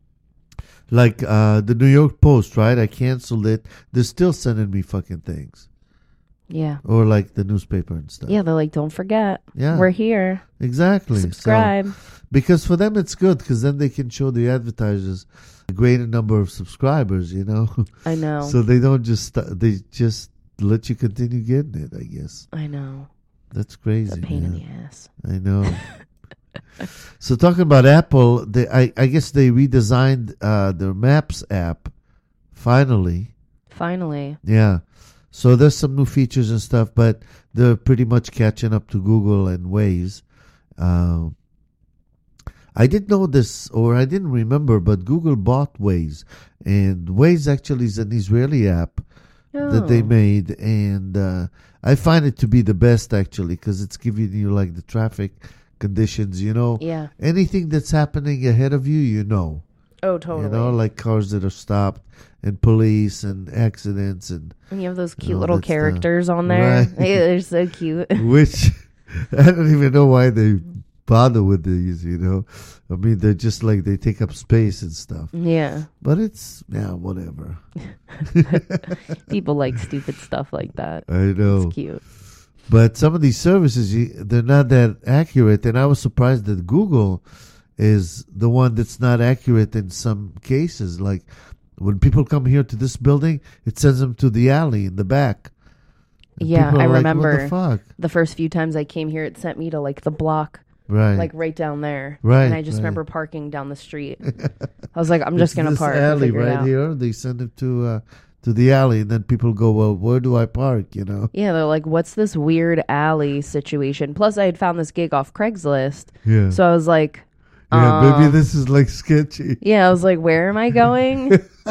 like uh, the New York Post, right? I canceled it. They're still sending me fucking things. Yeah. Or like the newspaper and stuff. Yeah, they're like, don't forget. Yeah. We're here. Exactly. So- Subscribe. because for them it's good because then they can show the advertisers a greater number of subscribers, you know? I know. So they don't just, st- they just let you continue getting it, I guess. I know. That's It's crazy. a pain in man. the ass. I know. So talking about Apple, they I, I guess they redesigned uh, their Maps app. Finally, Finally. yeah. So there's some new features and stuff, but they're pretty much catching up to Google and Waze. Um, I didn't know this, or I didn't remember, but Google bought Waze, and Waze actually is an Israeli app that they Oh. made, and uh, I find it to be the best actually because it's giving you like the traffic conditions, you know. Yeah. Anything that's happening ahead of you, you know. Oh, totally. You know, like cars that are stopped and police and accidents and and you have those all cute little that stuff. characters on there. Right. Yeah, they're so cute. which I don't even know why they bother with these, you know. I mean, they're just like they take up space and stuff. Yeah. But it's, yeah, whatever. People like stupid stuff like that. I know. It's cute. But some of these services, you, they're not that accurate. And I was surprised that Google is the one that's not accurate in some cases. Like when people come here to this building, it sends them to the alley in the back. And Yeah, people I are like, remember. What the fuck? The first few times I came here, it sent me to like the block, Right. like right down there. Right, And I just right. remember parking down the street. I was like, I'm just It's going to this park. and alley figure it right out. here. They send it to uh, to the alley, and then people go, well, where do I park? You know? Yeah, they're like, what's this weird alley situation? Plus, I had found this gig off Craigslist. Yeah. So I was like, yeah. um, Maybe this is like sketchy. yeah, I was like, where am I going?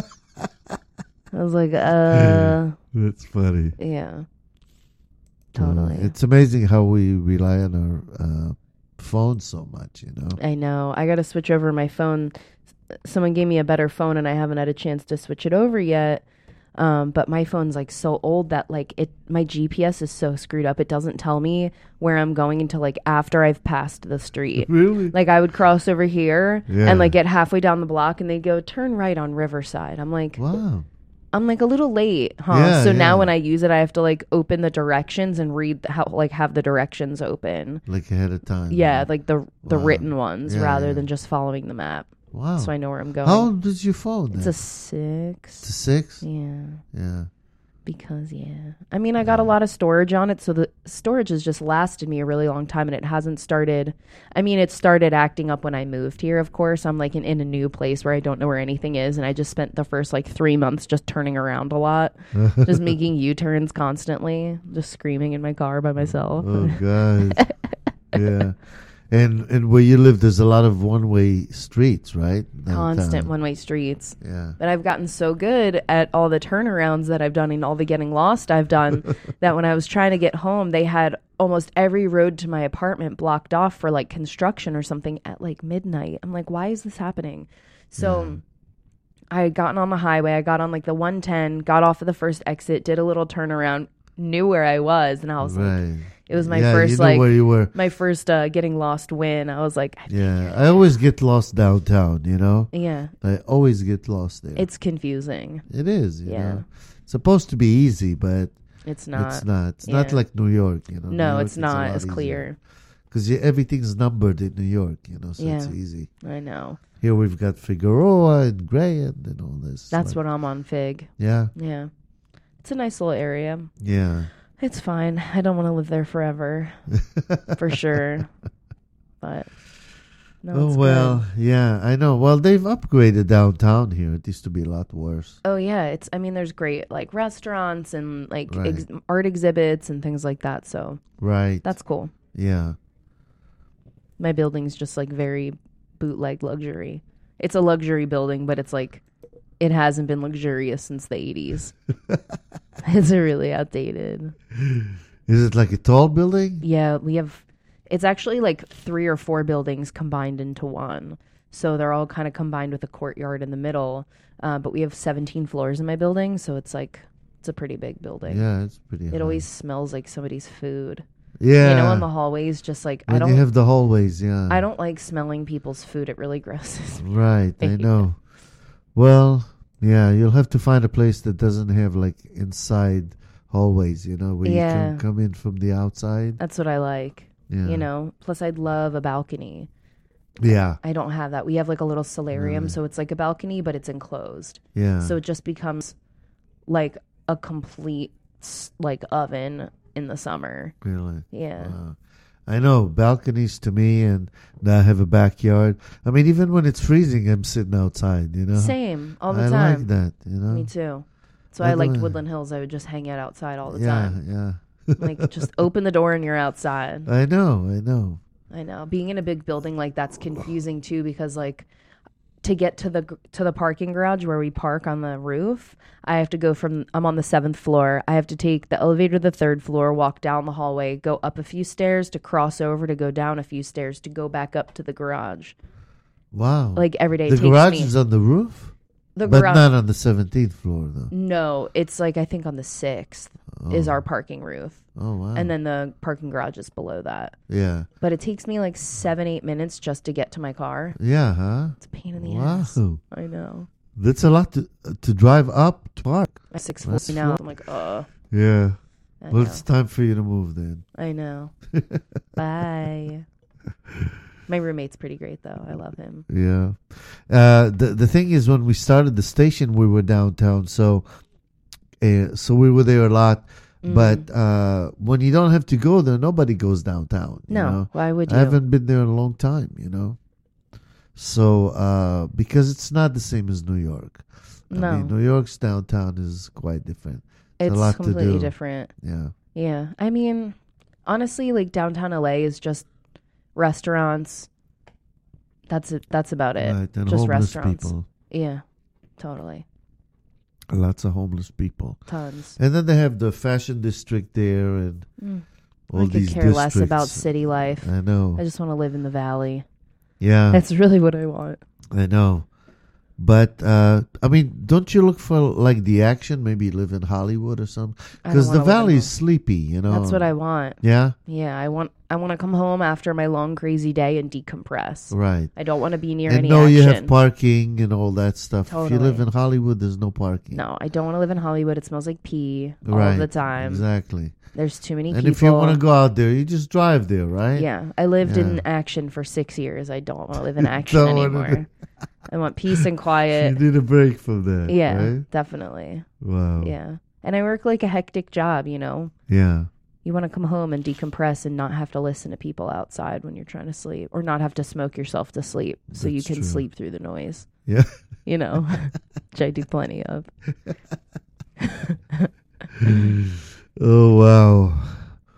I was like, uh, That's funny. yeah. Totally. Uh, it's amazing how we rely on our uh, phones so much, you know? I know. I got to switch over my phone. Someone gave me a better phone and I haven't had a chance to switch it over yet. Um, but my phone's like so old that like it, my G P S is so screwed up. It doesn't tell me where I'm going until like after I've passed the street. Really? Like I would cross over here Yeah. and like get halfway down the block and they'd go turn right on Riverside. I'm like, Wow. I'm like a little late, huh? Yeah, so yeah. now when I use it, I have to like open the directions and read how like have the directions open. Like ahead of time. Yeah, huh? like the the Wow. written ones Yeah, rather yeah. than just following the map. Wow. So I know where I'm going. How old is your phone It's then? a six. It's a six? Yeah, Yeah. because yeah. I mean, I got a lot of storage on it, so the storage has just lasted me a really long time, and it hasn't started. I mean, it started acting up when I moved here. Of course, I'm like in, in a new place where I don't know where anything is, and I just spent the first like three months just turning around a lot, just making U-turns constantly, just screaming in my car by myself. Oh, God. Yeah. And and where you live, there's a lot of one-way streets, right? Constant Downtown. one-way streets. Yeah. But I've gotten so good at all the turnarounds that I've done and all the getting lost I've done that when I was trying to get home, they had almost every road to my apartment blocked off for like construction or something at like midnight. I'm like, why is this happening? So Yeah. I had gotten on the highway. I got on like the one ten, got off of the first exit, did a little turnaround, knew where I was, and I was like, Right. it was my Yeah, first you know like where you were. my first uh, getting lost win. I was like, I think Yeah, I always get lost downtown, you know? yeah, I always get lost there. it's confusing. It is, you Yeah. know? It's supposed to be easy, but It's not. it's not. It's not yeah. like New York, you know? New No, York, it's a not lot as easier. clear. Because everything's numbered in New York, you know, so it's Yeah. easy. I know. Here we've got Figueroa and Grayand and all this. That's like- what I'm on Fig. Yeah, Yeah. It's a nice little area. yeah. It's fine. I don't want to live there forever. For sure. But no, oh, it's well, good. yeah, I know. Well, they've upgraded downtown here. It used to be a lot worse. Oh yeah, it's I mean there's great like restaurants and like Right. ex- art exhibits and things like that. So Right. that's cool. Yeah. My building's just like very bootleg luxury. It's a luxury building, but it's like it hasn't been luxurious since the eighties. It's really outdated. Is it like a tall building? Yeah, we have it's actually like three or four buildings combined into one. So they're all kind of combined with a courtyard in the middle. Uh, but we have seventeen floors in my building, so it's like it's a pretty big building. Yeah, it's pretty It high. always smells like somebody's food. Yeah. You know, in the hallways, just like I when don't you have the hallways, yeah. I don't like smelling people's food. It really grosses me. Right, I Yeah. know. Well, yeah, you'll have to find a place that doesn't have like inside hallways, you know, where you Yeah. can come in from the outside. That's what I like. Yeah. You know. Plus, I'd love a balcony. Yeah, I don't have that. We have like a little solarium, Really? so it's like a balcony, but it's enclosed. yeah. So it just becomes like a complete s- like oven in the summer. really. Yeah. Wow. I know, balconies to me, and I have a backyard. I mean, even when it's freezing, I'm sitting outside, you know? Same all the I time. like that, you know? Me too. So I I liked don't- Woodland Hills. I would just hang out outside all the yeah, time. yeah. Like just open the door and you're outside. I know, I know. I know. Being in a big building like that's confusing too because like to get to the gr- to the parking garage where we park on the roof, I have to go from I'm on the seventh floor. I have to take the elevator to the third floor, walk down the hallway, go up a few stairs to cross over to go down a few stairs to go back up to the garage. Wow. Like every day it the takes garage me. is on the roof? The But garage not on the seventeenth floor, though. No, it's like I think on the sixth is our parking roof. Oh, wow. And then the parking garage is below that. yeah. But it takes me like seven, eight minutes just to get to my car. Yeah, huh? It's a pain in the Wow. ass. I know. That's a lot to to drive up to park. I'm six That's forty now. what- I'm like, uh. Yeah. I Well, know. it's time for you to move then. I know. Bye. My roommate's pretty great though. I love him. Yeah. Uh, the the thing is, when we started the station, we were downtown, so uh, so we were there a lot. Mm. But uh, when you don't have to go there, nobody goes downtown. You No, know? why would I you? haven't been there in a long time. You know. So uh, because it's not the same as New York. I No. mean, New York's downtown is quite different. It's a lot to completely do. different. Yeah. Yeah. I mean, honestly, like downtown L A is just restaurants. That's it. That's about it. Right. And just homeless restaurants. people. Yeah. Totally. Lots of homeless people. Tons. And then they have the fashion district there and Mm. all I could these care less about districts. city life. I know. I just want to live in the valley. yeah, That's really what I want. I know. But, uh, I mean, don't you look for, like, the action? Maybe live in Hollywood or something? I don't Because the wanna live in valley's Hol- sleepy, you know? That's what I want. Yeah? Yeah, I want I want to come home after my long crazy day and decompress. Right. I don't want to be near And any know action. you have parking and all that stuff. If you Totally. live in Hollywood, there's no parking. No, I don't want to live in Hollywood. It smells like pee all Right. the time. Exactly. There's too many And people. if you want to go out there, you just drive there, right? Yeah, I lived in Yeah. action for six years. I don't want to live in action Don't wanna anymore. I want peace and You quiet. need a break from that, Yeah, right? definitely. Wow. Yeah, and I work like a hectic job. You know, Yeah. you want to come home and decompress and not have to listen to people outside when you're trying to sleep, or not have to smoke yourself to sleep, so you That's can true. sleep through the noise. Yeah. You know, which I do plenty of. Oh, wow.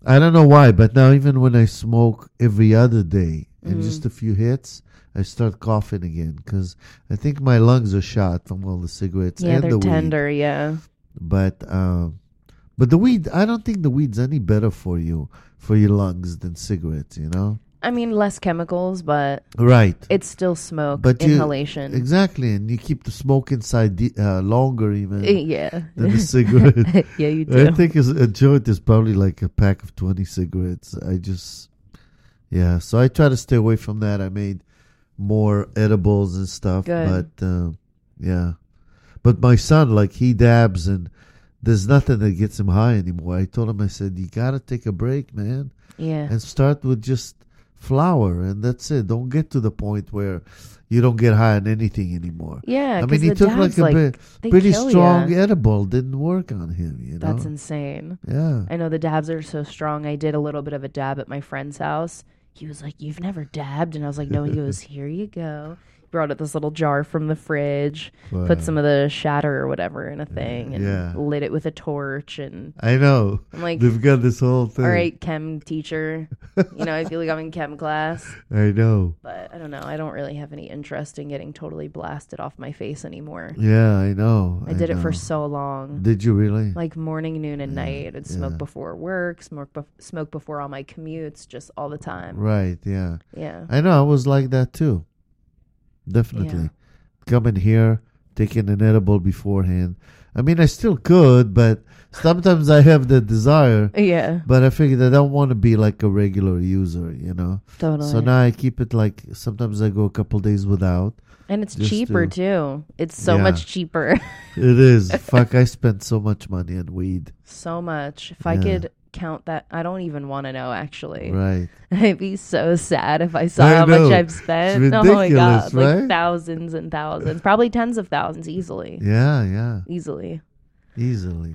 I don't know why, but now even when I smoke every other day and Mm. just a few hits, I start coughing again because I think my lungs are shot from all the cigarettes Yeah, and they're the weed. tender. Yeah. But um, but the weed, I don't think the weed's any better for you for your lungs than cigarettes. You know, I mean, less chemicals, but right? it's still smoke, But you- inhalation. Exactly, and you keep the smoke inside de- uh, longer even Eh, yeah. than the cigarette. yeah, you do. I think is- a joint is probably like a pack of twenty cigarettes. I just, yeah. So I try to stay away from that. I made more edibles and stuff, Good. but uh, yeah. But my son, like, he dabs, and there's nothing that gets him high anymore. I told him, I said, you gotta take a break, man, Yeah. and start with just flour, and that's it. Don't get to the point where you don't get high on anything anymore. Yeah. I 'cause mean, he the took dabs, like a bit, they pretty kill strong ya. edible. Didn't work on him, you know. That's insane. Yeah. I know the dabs are so strong. I did a little bit of a dab at my friend's house. He was like, "You've never dabbed?" And I was like, "No." He goes, "Here you go." Brought out this little jar from the fridge, Wow. put some of the shatter or whatever in a thing, and Yeah. lit it with a torch. And I know. I'm like, They've got this whole thing. all right, chem teacher. You know, I feel like I'm in chem class. I know. But I don't know. I don't really have any interest in getting totally blasted off my face anymore. Yeah, I know. I did it for know. so long. Did you really? Like morning, noon, and night. I'd smoke yeah. before work, smoke, bef- smoke before all my commutes, just all the time. Right, yeah. Yeah. I know. I was like that too. Definitely. Yeah. Coming here, taking an edible beforehand. I mean, I still could, but sometimes I have the desire. Yeah. But I figured I don't want to be like a regular user, you know. Totally. So now I keep it like sometimes I go a couple days without. and it's just cheaper to- too. It's so Yeah. much cheaper. It is. Fuck, I spent so much money on weed. So much. If I Yeah. could count that, I don't even want to know actually. Right. I'd be so sad if I saw I how know. much I've It's spent. Oh my ridiculous, god, like right? thousands and thousands, probably tens of thousands easily. Yeah, yeah. Easily. Easily.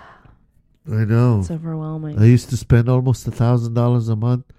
I know. It's overwhelming. I used to spend almost a thousand dollars a month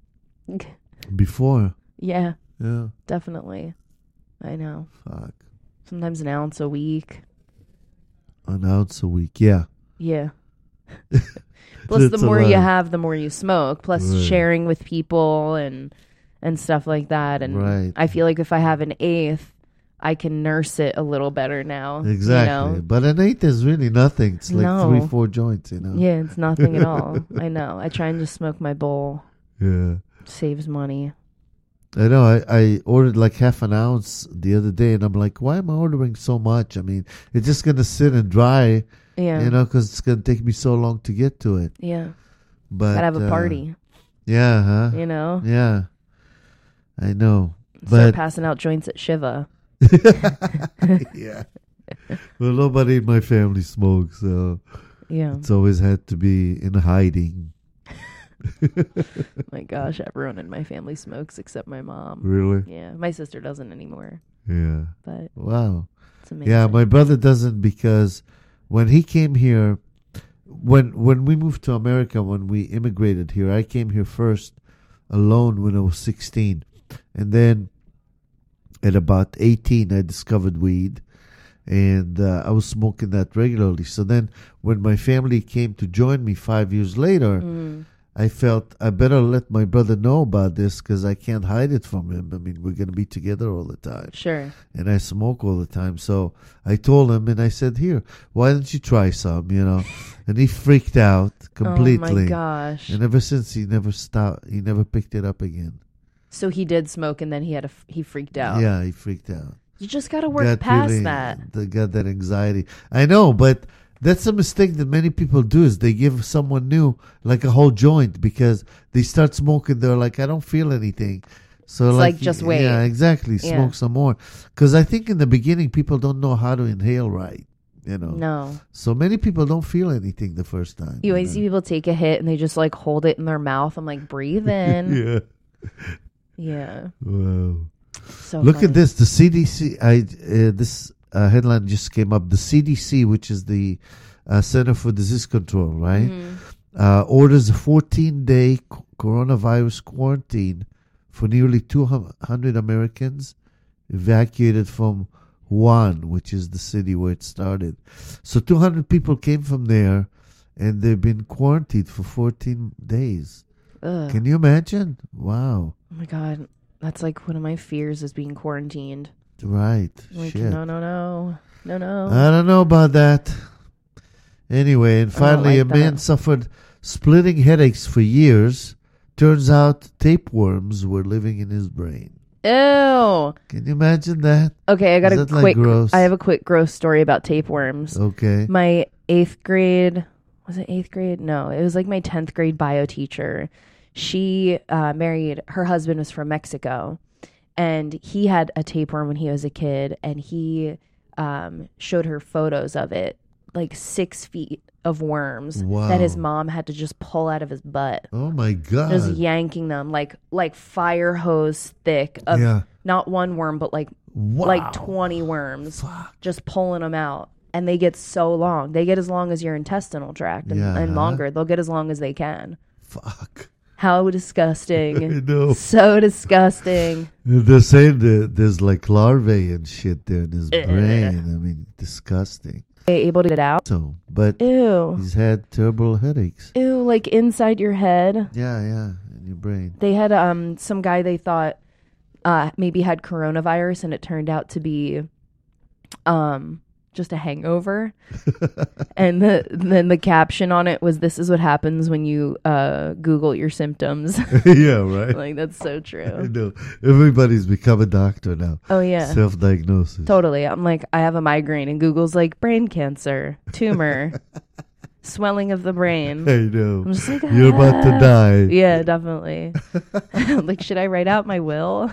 before. Yeah, Yeah. definitely. I know. Fuck. Sometimes an ounce a week. An ounce a week. Yeah. Yeah. Plus, the That's a more you lot. have, the more you smoke. Plus, Right. sharing with people and and stuff like that. And Right. I feel like if I have an eighth, I can nurse it a little better now. Exactly. You know? But an eighth is really nothing. It's like No. three, four joints, you know? Yeah, it's nothing at all. I know. I try and just smoke my bowl. Yeah. Saves money. I know. I, I ordered like half an ounce the other day, and I'm like, why am I ordering so much? I mean, it's just going to sit and dry, Yeah. you know, because it's going to take me so long to get to it. Yeah. But Gotta have a uh, party. Yeah, huh? You know? Yeah. I know. Start But passing out joints at Shiva. yeah. Well, nobody in my family smokes, so Yeah. it's always had to be in hiding. My gosh, everyone in my family smokes except my mom. Really? Yeah. My sister doesn't anymore. Yeah. But Wow. it's amazing. Yeah, my brother doesn't because when he came here, when when we moved to America, when we immigrated here, I came here first alone when I was sixteen. And then at about eighteen, I discovered weed. And uh, I was smoking that regularly. So then when my family came to join me five years later, Mm. I felt I better let my brother know about this because I can't hide it from him. I mean, we're going to be together all the time. Sure. And I smoke all the time. So I told him and I said, here, why don't you try some, you know? And he freaked out completely. Oh my gosh. And ever since, he never stopped. He never picked it up again. So he did smoke and then he had a f- he freaked out. Yeah, he freaked out. You just got to work Got past really- that. They got that anxiety. I know, but that's a mistake that many people do is they give someone new like a whole joint because they start smoking. They're like, I don't feel anything. So It's like, like, just wait. Yeah, exactly. Smoke Yeah. some more. Because I think in the beginning, people don't know how to inhale right. You know. No. So many people don't feel anything the first time. You always know? see people take a hit and they just like hold it in their mouth. I'm like, breathe in. Yeah. Yeah. Wow. So Look funny. at this. The C D C. I uh, this uh, headline just came up. The C D C, which is the uh, Center for Disease Control, right, Mhm. uh, orders a fourteen-day c- coronavirus quarantine for nearly two hundred Americans evacuated from Wuhan, which is the city where it started. So two hundred people came from there, and they've been quarantined for fourteen days. Ugh. Can you imagine? Wow. Oh my God. That's like one of my fears is being quarantined. Right. Like, Shit. no, no, no. No, no. I don't know about that. Anyway, and I don't finally, like a man that. suffered splitting headaches for years. Turns out tapeworms were living in his brain. Ew. Can you imagine that? Okay, I got Is a that, like, quick. gross? I have a quick gross story about tapeworms. Okay. My eighth grade, was it eighth grade? No, it was like my tenth grade bio teacher. She uh, married, her husband was from Mexico, and he had a tapeworm when he was a kid, and he um, showed her photos of it, like six feet of worms Wow. that his mom had to just pull out of his butt. Oh my God. Just yanking them like like fire hose thick of Yeah. not one worm, but like Wow. like twenty worms, Fuck. just pulling them out. And they get so long. They get as long as your intestinal tract and, Yeah. and longer. They'll get as long as they can. Fuck. How I disgusting. know. So disgusting. They're saying that there's like larvae and shit there in his brain. I mean, disgusting. They able to get it out? So, but Ew. he's had terrible headaches. Ew, like inside your head. Yeah, yeah, in your brain. They had um some guy they thought uh maybe had coronavirus, and it turned out to be um just a hangover. And the, then the caption on it was, "This is what happens when you uh Google your symptoms." Yeah, right. Like, that's so I true. know. Everybody's become a doctor now. Oh yeah. Self-diagnosis. Totally. I'm like, I have a migraine, and Google's like, brain cancer, tumor, swelling of the brain. I know. I'm just like, You're about to "Ah." die. Yeah, definitely. Like, should I write out my will?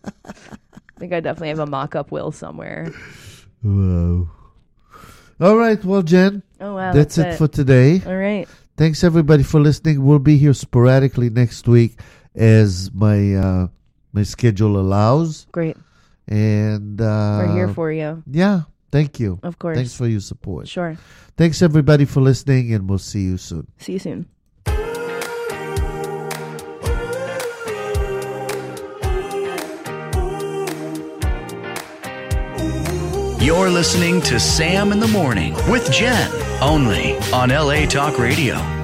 I think I definitely have a mock-up will somewhere. Wow. All right, well, Jen, Oh wow, that's, that's, it for today. All right. Thanks everybody for listening. We'll be here sporadically next week as my uh, my schedule allows. Great. And uh, We're here for you. Yeah, thank you. Of course. Thanks for your support. Sure. Thanks everybody for listening, and we'll see you soon. See you soon. You're listening to Sam in the Morning with Jen, only on L A Talk Radio.